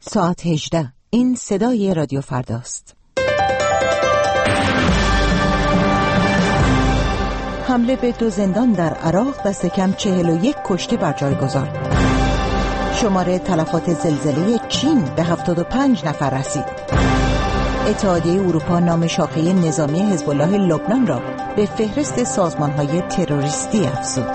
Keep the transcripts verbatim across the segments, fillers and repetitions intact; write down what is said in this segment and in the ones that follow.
ساعت هجده. این صدای رادیو فرداست. حمله به دو زندان در عراق دست کم چهل و یک کشته بر جای گذارد. شماره تلفات زلزله چین به هفتاد و پنج نفر رسید. اتحادیه اروپا نام شاخه نظامی حزب الله لبنان را به فهرست سازمان‌های تروریستی افزود.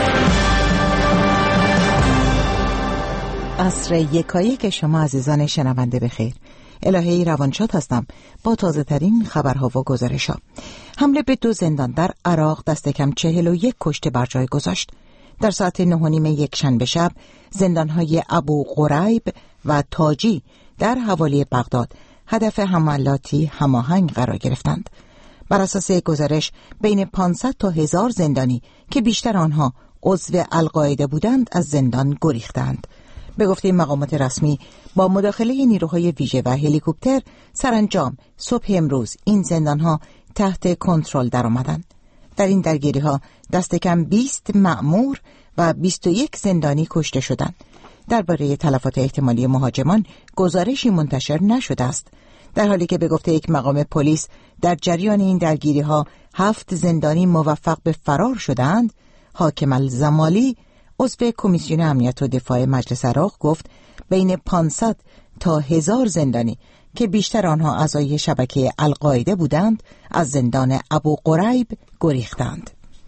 عصر یکایک شما عزیزان شنونده بخیر. الهی روانشاد هستم با تازه ترین خبرها و گزارش‌ها. حمله به دو زندان در عراق دست کم چهل و یک کشته بر جای گذاشت. در ساعت نه و نیم یک شنبه شب زندان‌های ابو غریب و تاجی در حوالی بغداد هدف حملاتی هماهنگ قرار گرفتند. بر اساس گزارش بین پانصد تا هزار زندانی که بیشتر آنها عضو القاعده بودند از زندان گریختند. به گفته مقامات رسمی با مداخله نیروهای ویژه و هلیکوپتر سرانجام صبح امروز این زندان‌ها تحت کنترل درآمدند. در این درگیری‌ها دست کم بیست مأمور و بیست و یک زندانی کشته شدند. درباره تلفات احتمالی مهاجمان گزارشی منتشر نشده است، در حالی که به گفته یک مقام پلیس در جریان این درگیری‌ها هفت زندانی موفق به فرار شدند. حاکم الزمالی عضو کمیسیون امنیت و دفاع مجلس عراق گفت بین پانصد تا هزار زندانی که بیشتر آنها اعضای شبکه القاعده بودند از زندان ابو غریب گریختند.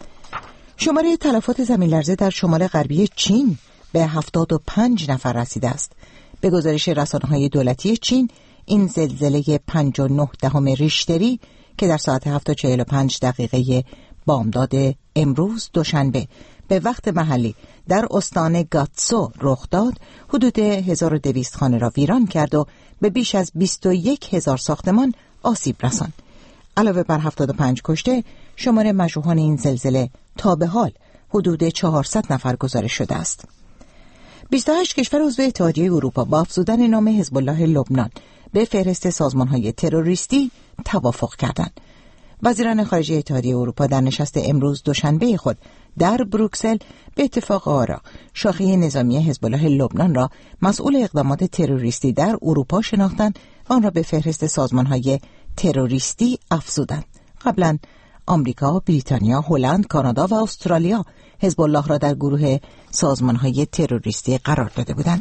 شماره تلفات زمین لرزه در شمال غربی چین به هفتاد و پنج نفر رسیده است. به گزارش رسانه‌های دولتی چین این زلزله پنج و نه دهم ریشتری که در ساعت هفت و چهل و پنج دقیقه بامداد امروز دوشنبه به وقت محلی در استان گاتسو رخ داد، حدود هزار و دویست خانه را ویران کرد و به بیش از بیست و یک هزار ساختمان آسیب رساند. علاوه بر هفتاد و پنج کشته، شمار مجروحان این زلزله تا به حال حدود چهارصد نفر گزارش شده است. بیست و هشت کشور عضو اتحادیه اروپا با افزودن نام حزب الله لبنان به فهرست سازمان‌های تروریستی توافق کردند. وزیران خارجه اتحادیه اروپا در نشست امروز دوشنبه خود در بروکسل به اتفاق آرا شاخه نظامی حزب الله لبنان را مسئول اقدامات تروریستی در اروپا شناختند و آن را به فهرست سازمان‌های تروریستی افزودند. قبلا آمریکا، بریتانیا، هلند، کانادا و استرالیا حزب الله را در گروه سازمان‌های تروریستی قرار داده بودند.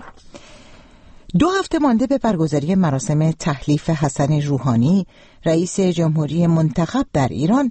دو هفته مانده به برگزاری مراسم تحلیف حسن روحانی رئیس جمهوری منتخب در ایران،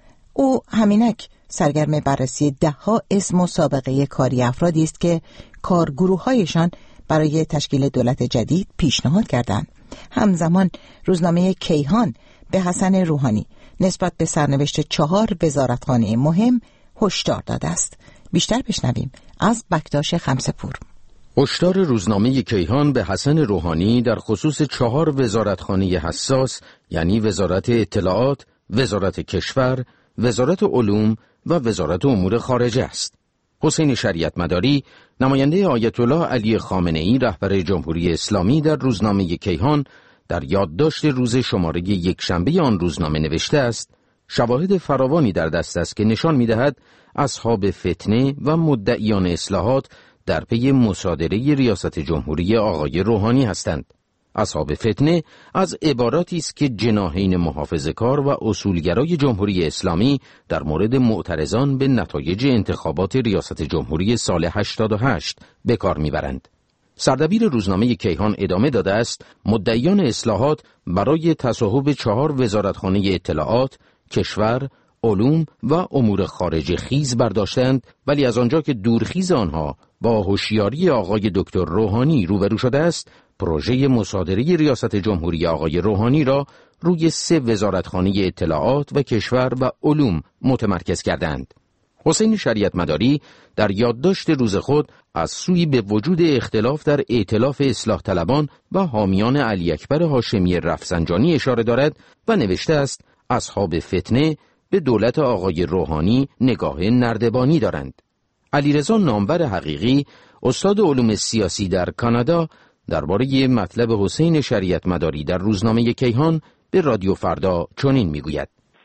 او همینک سرگرم بررسی ده‌ها اسم و سابقه کاری افرادی است که کارگروه‌هایشان برای تشکیل دولت جدید پیشنهاد کردند. همزمان روزنامه کیهان به حسن روحانی نسبت به سرنوشت چهار وزارتخانه مهم هشدار داده است. بیشتر بشنویم از بکتاش خمسه‌پور. هشدار روزنامه کیهان به حسن روحانی در خصوص چهار وزارتخانه حساس، یعنی وزارت اطلاعات، وزارت کشور، وزارت علوم و وزارت امور خارجه است. حسین شریعت مداری، نماینده آیت الله علی خامنه‌ای رهبر جمهوری اسلامی، در روزنامه کیهان در یادداشت روز شماره یک شنبه آن روزنامه نوشته است: شواهد فراوانی در دست است که نشان می‌دهد اصحاب فتنه و مدعیان اصلاحات در پی مصادره ریاست جمهوری آقای روحانی هستند. اصحاب فتنه از عباراتی است که جناحین محافظه‌کار و اصولگرای جمهوری اسلامی در مورد معترضان به نتایج انتخابات ریاست جمهوری سال هشتاد و هشت به کار میبرند. سردبیر روزنامه کیهان ادامه داده است: مدعیان اصلاحات برای تصاحب چهار وزارتخانه اطلاعات، کشور، علوم و امور خارجه خیز برداشتند، ولی از آنجا که دورخیز آنها با هوشیاری آقای دکتر روحانی روبرو شده است، پروژه مصادره ریاست جمهوری آقای روحانی را روی سه وزارتخانه اطلاعات و کشور و علوم متمرکز کردند. حسین شریعت مداری در یادداشت روز خود از سوی به وجود اختلاف در ائتلاف اصلاح طلبان و حامیان علی اکبر هاشمی رفسنجانی اشاره دارد و نوشته است: اصحاب فتنه به دولت آقای روحانی نگاه نردبانی دارند. علیرضا نامور حقیقی، استاد علوم سیاسی در کانادا، درباره مطلب حسین شریعت مداری در روزنامه کیهان به رادیو فردا چنین میگوید: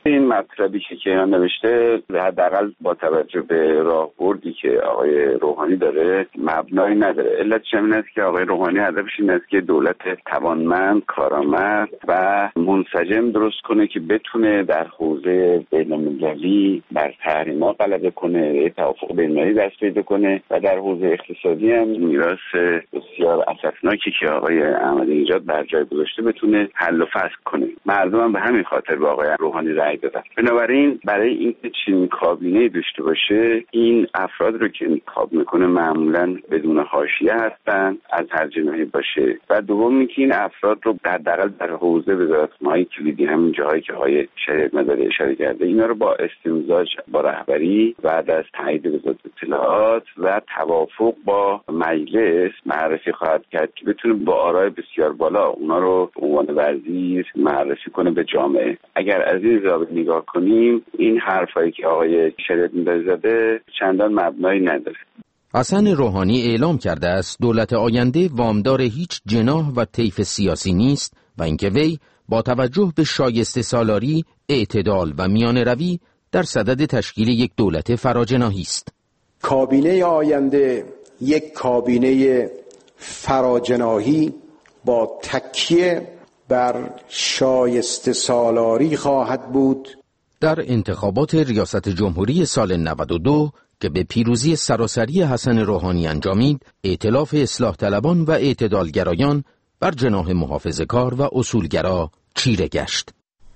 این مطلبی که کیهان نوشته حداقل با توجه به راهبردی که آقای روحانی داره مبنایی نداره. علتش این است که آقای روحانی هدفش این است که دولت توانمند، کارآمد و منسجم درست کنه که بتونه در حوزه بین‌المللی بر تحریم‌ها غلبه کنه، توافق بین‌المللی دست پیدا کنه و در حوزه اقتصادی هم میراث بسیار اسفناکی که آقای احمدی نژاد بر جای گذاشته بتونه حل و فصل کنه. مردم هم به همین خاطر به آقای روحانی رأی دادن. بنابراین برای اینکه چنین کابینه داشته باشه، این افراد رو که انتخاب میکنه معمولا بدون حاشیه هستن، از هر جناحی باشه و دوم اینکه این افراد رو حداقل در حوزه وزارتخونه‌های کلیدی همین جاهایی که آقای شریعت مداری اشاره کرده اینا رو با استمزاج با رهبری بعد از تایید وزارت اطلاعات و توافق با مجلس معرفی خواهد کرد که بتونه با آرای بسیار بالا اونا رو به عنوان وزیر معرفی کنه به جامعه. اگر از این زاویه نگاه کنیم این حرفایی که آقای شریعت مداری زده چندان مبنایی نداره. حسن روحانی اعلام کرده است دولت آینده وامدار هیچ جناح و طیف سیاسی نیست و اینکه وی با توجه به شایسته سالاری، اعتدال و میان روی در صدد تشکیل یک دولت فراجناحی است. کابینه آینده یک کابینه فراجناحی با تکیه بر شایسته سالاری خواهد بود. در انتخابات ریاست جمهوری سال نود و دو که به پیروزی سراسری حسن روحانی انجامید، ائتلاف اصلاح طلبان و اعتدالگرایان بر جناح محافظه‌کار و اصولگرا چیره گشت.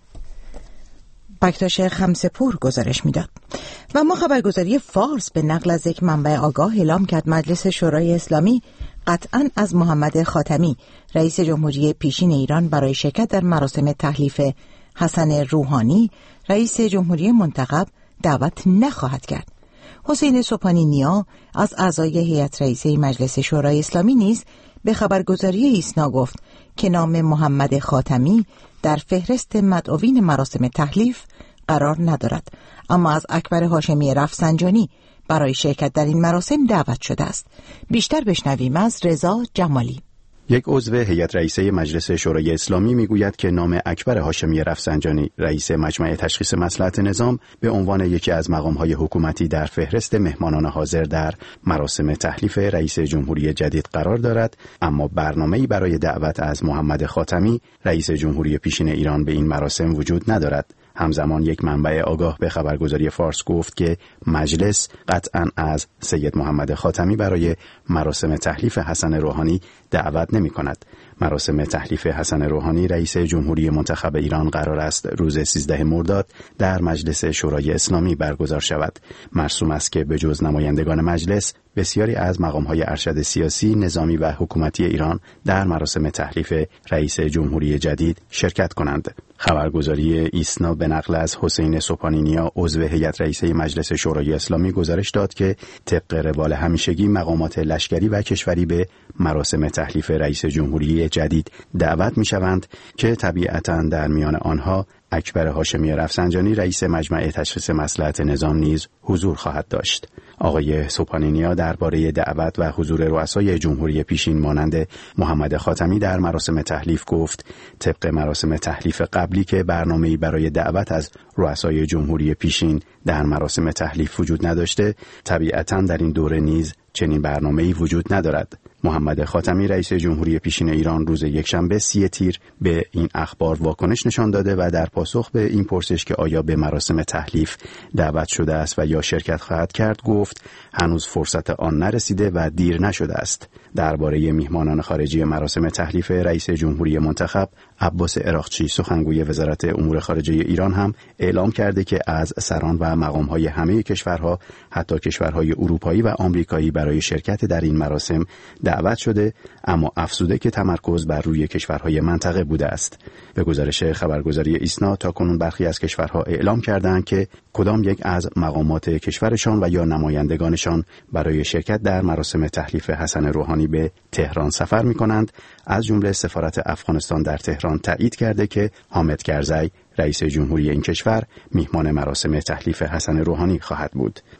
بکتاش خمسپور گزارش میداد. و ما خبرگزاری فارس به نقل از یک منبع آگاه اعلام کرد مجلس شورای اسلامی قطعاً از محمد خاتمی رئیس جمهوری پیشین ایران برای شرکت در مراسم تحلیف حسن روحانی رئیس جمهوری منتخب دعوت نخواهد کرد. حسین سبحانی نیا از اعضای هیئت رئیسه مجلس شورای اسلامی نیز به خبرگزاری ایسنا گفت که نام محمد خاتمی در فهرست مدعوین مراسم تحلیف قرار ندارد، اما از اکبر هاشمی رفسنجانی برای شرکت در این مراسم دعوت شده است. بیشتر بشنویم از رضا جمالی. یک عضو هیئت رئیسه مجلس شورای اسلامی میگوید که نام اکبر هاشمی رفسنجانی رئیس مجمع تشخیص مصلحت نظام به عنوان یکی از مقام‌های حکومتی در فهرست مهمانان حاضر در مراسم تحلیف رئیس جمهوری جدید قرار دارد، اما برنامه‌ای برای دعوت از محمد خاتمی رئیس جمهوری پیشین ایران به این مراسم وجود ندارد. همزمان یک منبع آگاه به خبرگزاری فارس گفت که مجلس قطعاً از سید محمد خاتمی برای مراسم تحلیف حسن روحانی دعوت نمی کند. مراسم تحلیف حسن روحانی رئیس جمهوری منتخب ایران قرار است روز سیزده مرداد در مجلس شورای اسلامی برگزار شود. مرسوم است که به جز نمایندگان مجلس بسیاری از مقام‌های ارشد سیاسی، نظامی و حکومتی ایران در مراسم تحلیف رئیس جمهوری جدید شرکت کنند. خبرگزاری ایسنا به نقل از حسین سبحانی نیا عضو هیئت رئیسه مجلس شورای اسلامی گزارش داد که طبق روال همیشگی مقامات لشکری و کشوری به مراسم تحلیف رئیس جمهوری جدید دعوت می‌شوند که طبیعتاً در میان آنها اکبر هاشمی رفسنجانی رئیس مجمع تشخیص مصلحت نظام نیز حضور خواهد داشت. آقای سبحانی نیا درباره دعوت و حضور رؤسای جمهوری پیشین مانند محمد خاتمی در مراسم تحلیف گفت طبق مراسم تحلیف قبلی که برنامه‌ای برای دعوت از رؤسای جمهوری پیشین در مراسم تحلیف وجود نداشته، طبیعتاً در این دوره نیز چنین برنامه‌ای وجود ندارد. محمد خاتمی رئیس جمهوری پیشین ایران روز یکشنبه سی تیر به این اخبار واکنش نشان داده و در پاسخ به این پرسش که آیا به مراسم تحلیف دعوت شده است و یا شرکت خواهد کرد گفت هنوز فرصت آن نرسیده و دیر نشده است. درباره میهمانان خارجی مراسم تحلیف رئیس جمهوری منتخب عباس عراقچی سخنگوی وزارت امور خارجه ایران هم اعلام کرده که از سران و مقام‌های همه کشورها حتی کشورهای اروپایی و آمریکایی برای شرکت در این مراسم دعوت شده، اما افزوده که تمرکز بر روی کشورهای منطقه بوده است. به گزارش خبرگزاری ایسنا تاکنون برخی از کشورها اعلام کردند که کدام یک از مقامات کشورشان و یا نمایندگانشان برای شرکت در مراسم تحلیف حسن روحانی به تهران سفر می‌کنند. از جمله سفارت افغانستان در تهران تایید کرده که حامد کرزی رئیس جمهوری این کشور میهمان مراسم تحلیف حسن روحانی خواهد بود.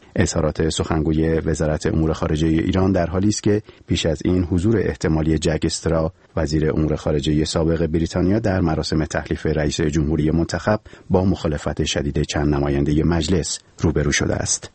اظهارات سخنگوی وزارت امور خارجه ایران در حالی است که پیش از این حضور احتمالی جک استرا وزیر امور خارجه سابق بریتانیا در مراسم تحلیف رئیس جمهوری منتخب با مخالفت شدید چند نماینده مجلس روبرو شده است.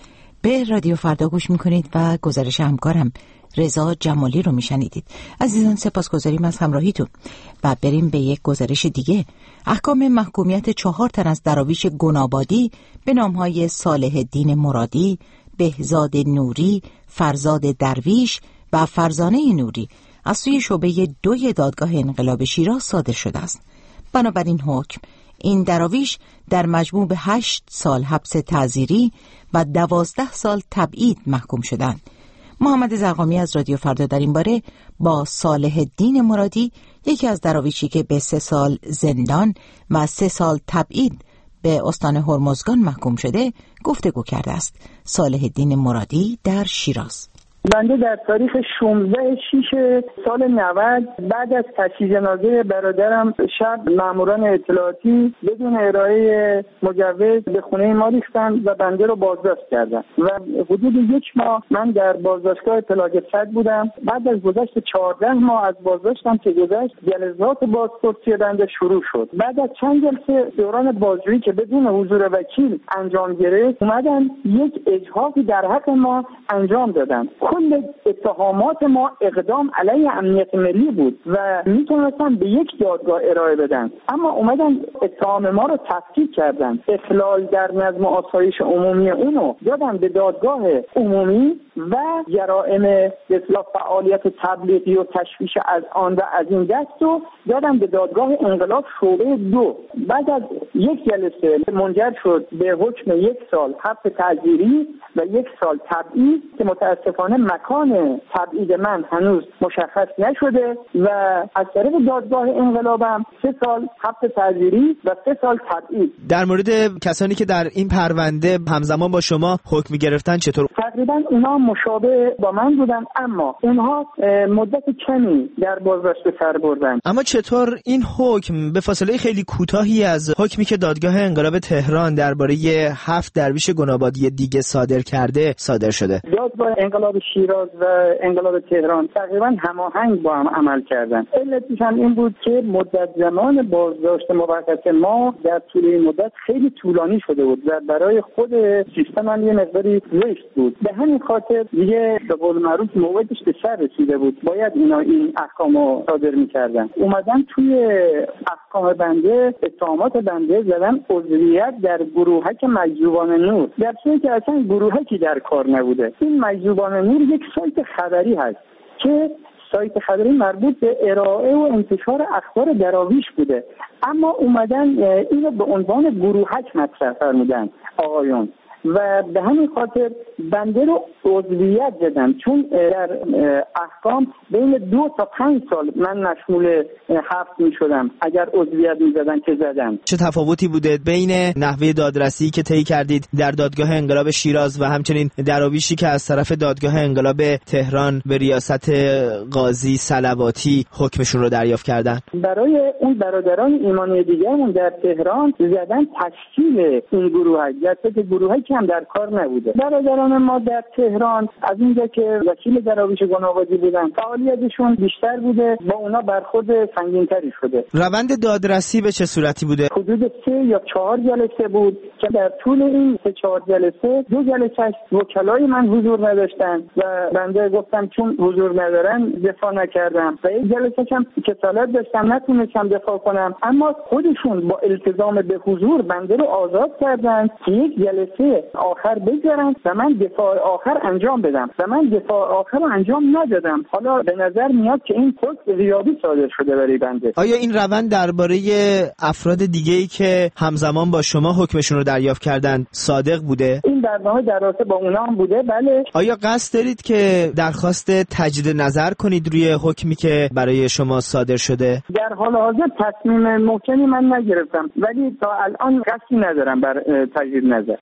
به رادیو فردا گوش میکنید و گزارش همکارم رضا جمالی رو میشنیدید. عزیزان سپاسگزاریم از همراهیتون و بریم به یک گزارش دیگه. احکام محکومیت چهار تن از دراویش گنابادی به نامهای صالح الدین مرادی، بهزاد نوری، فرزاد درویش و فرزانه نوری از سوی شعبه دوی دادگاه انقلاب شیراز صادر شده است. بنابراین حکم این دراویش در مجموع به هشت سال حبس تعزیری و دوازده سال تبعید محکوم شدند. محمد زرقامی از رادیو فردا در این باره با صالح الدین مرادی، یکی از دراویشی که به سه سال زندان و سه سال تبعید به استان هرمزگان محکوم شده، گفتگو کرده است. صالح الدین مرادی در شیراز: بنده در تاریخ شانزده شش سال نود بعد از تجهیز جنازه برادرم شب ماموران اطلاعاتی بدون ارائه مجوز به خونه ما ریختن و بنده رو بازداشت کردن و حدود یک ماه من در بازداشتگاه اطلاعات صد بودم. بعد از گذشت چهارده ماه از بازداشتم که گذشت، جلسات بازپرسی بنده شروع شد. بعد از چند جلسه دوران بازجویی که بدون حضور وکیل انجام گرفت، اومدن یک اجحافی در حق ما انجام دادن. کل اتهامات ما اقدام علیه امنیت ملی بود و میتونستن به یک دادگاه ارائه بدن، اما اومدن اتهام ما رو تفکیک کردن. اخلال در نظم آسایش عمومی اونو دادن به دادگاه عمومی و جرائم به اصطلاح فعالیت تبلیغی و تشویش از آن و از این دست رو دادن به دادگاه انقلاب شعبه دو. بعد از یک جلسه منجر شد به حکم یک سال حبس تعزیری و یک سال تبعید که متاسفانه مکان تبعید من هنوز مشخص نشده و از طرف دادگاه انقلابم سه سال حبس تعزیری و سه سال تبعید. در مورد کسانی که در این پرونده همزمان با شما حکم گرفتن چطور؟ تقریبا اونا مشابه با من بودن، اما اونها مدت کمی در بازداشت سر بردن. اما چطور این حکم به فاصله خیلی کوتاهی از حکمی که دادگاه انقلاب تهران درباره هفت درویش گنابادی دیگه صادر کرده صادر شده؟ دادگاه انقلاب شیراز و انقلاب تهران تقریبا هماهنگ با هم عمل کردن. علتش هم این بود که مدت زمان بازداشت موقت ما در طول این مدت خیلی طولانی شده بود و برای خود سیستم هم یه مقداری زشت بود. به همین خاطر دیگه به قول معروف موعدش به سر رسیده بود، باید اینا این احکامو صادر می‌کردن. اومدن توی احکام بنده اتهامات بنده زدن عضویت در گروهک مجذوبان نور، در صورتی که اصلا گروهکی در کار نبوده. این مجذوبان نور یک سایت خبری هست که سایت خبری مربوط به ارائه و انتشار اخبار دراویش بوده، اما اومدن اینو به عنوان گروهک مطرح فرمودن آقایون و به همین خاطر بنده رو عضویت زدن، چون در احکام بین دو تا پنج سال من مشمول حبس می شدم اگر عضویت می زدن که زدن. چه تفاوتی بوده بین نحوه دادرسی که طی کردید در دادگاه انقلاب شیراز و همچنین دراویشی که از طرف دادگاه انقلاب تهران به ریاست قاضی صلواتی حکمشون رو دریافت کردن؟ برای اون برادران ایمانی دیگرمون در تهران زدن تشکیل این گروه، گرچه گروهی هم در کار نبوده. برادران ما در تهران از اینجا که وکیل دراویش گنابادی بودن فعالیتشون بیشتر بوده، با اونا برخورد سنگین‌تری شده. روند دادرسی به چه صورتی بوده؟ حدود سه یا چهار جلسه بود که در طول این سه چهار جلسه دو جلسه وکلای من حضور نداشتن و بنده گفتم چون حضور ندارن دفاع نکردم و یک جلسه هم کسالت داشتم نتونستم دفاع کنم، اما خودشون با التزام به حضور بنده رو آزاد کردن که یک جلسه آخر بگذارن و من دفاع آخر انجام بدم و من دفاع آخر رو انجام ندادم. حالا به نظر میاد که این حکم غیابی صادر شده برای بنده. آیا این روند درباره افراد دیگه‌ای که همزمان با شما حکمشون رو دریافت کردن صادق بوده؟ این در واقع در رابطه با اونا هم بوده. بله. آیا قصد دارید که درخواست تجدید نظر کنید روی حکمی که برای شما صادر شده؟ در حال حاضر تصمیم محکمی من نگرفتم، ولی تا الان قصدی ندارم بر تجدید نظر.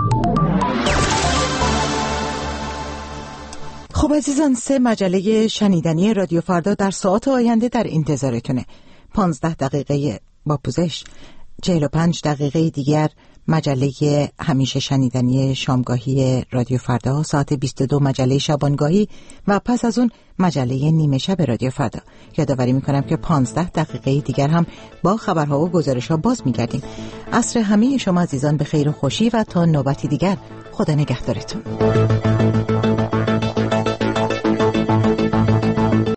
خب عزیزان، سه مجله شنیدنی رادیو فردا در ساعات آینده در انتظارتونه. پانزده دقیقه با پوزش، چهل و پنج دقیقه دیگر مجله همیشه شنیدنی شامگاهی رادیو فردا، ساعت بیست و دو مجله شبانگاهی و پس از اون مجله نیمه شب رادیو فردا. یادآوری میکنم که پانزده دقیقه دیگر هم با خبرها و گزارش‌ها باز میگردیم. عصر همه شما عزیزان به خیر و خوشی و تا نوبتی دیگر، خدا نگهدارتون.